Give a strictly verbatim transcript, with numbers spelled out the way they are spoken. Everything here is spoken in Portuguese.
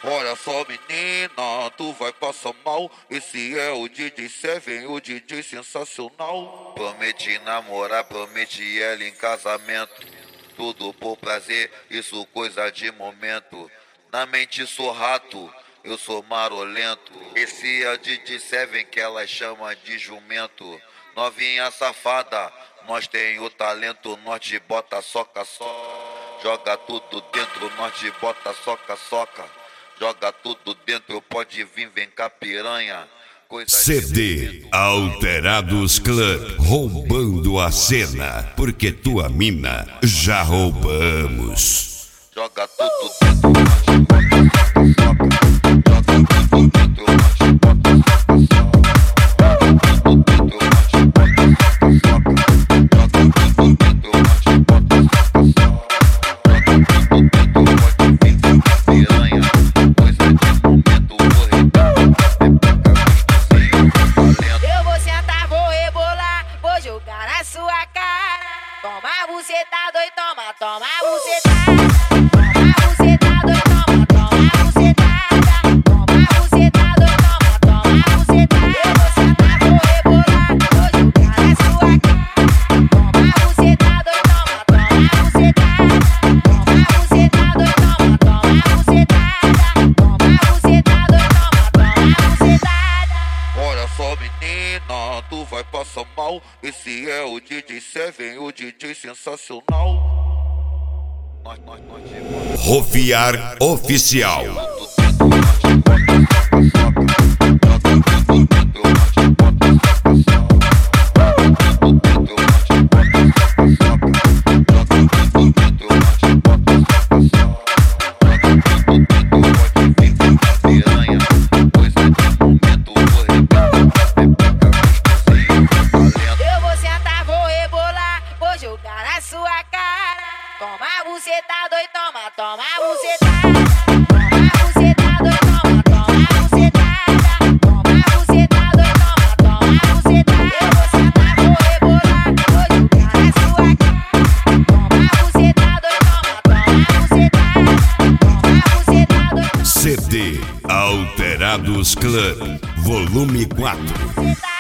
Olha só, menina, tu vai passar mal. Esse é o D J Seven, o D J sensacional. Prometi namorar, prometi ela em casamento. Tudo por prazer, isso coisa de momento. Na mente sou rato, eu sou marolento. Esse é o D J Seven que ela chama de jumento. Novinha safada, nós tem o talento. Nós te bota soca, soca. Joga tudo dentro, nós te bota soca, soca. Joga tudo dentro, pode vir, vem cá piranha. Coisa C D Alterados Club, roubando a cena, porque tua mina já roubamos. Joga tudo dentro, nós te bota soca, soca. Joga tudo dentro, nós te bota soca, soca. Joga tudo dentro, nós te bota soca, soca. Joga tudo dentro, nós te bota soca, soca. Joga tudo dentro, pode vir, vem cá piranha. Sua cara, toma buceta doido, toma, toma bucetada, toma buceta doido, toma, toma bucetada, toma buceta doido, toma, toma bucetada. Eu vou sentar, vou rebolar, vou jogar na sua cara, toma buceta doido, toma, toma bucetada, toma buceta doido, toma, toma bucetada, toma buceta doido, toma, toma bucetada. Olha só, menina, tu vai passar mal. Esse é o D J Seven, o D J sensacional. Nós, nós, nós Rofiar Oficial. Jogar na sua cara, toma buceta doido, toma, toma bucetada, toma buceta doido, toma, toma bucetada, toma buceta doido, toma, toma bucetada. Eu vou sentar, vou rebolar, vou jogar na sua cara, toma buceta doido, toma, toma bucetada, toma buceta doido. C D Alterados Club, volume quatro.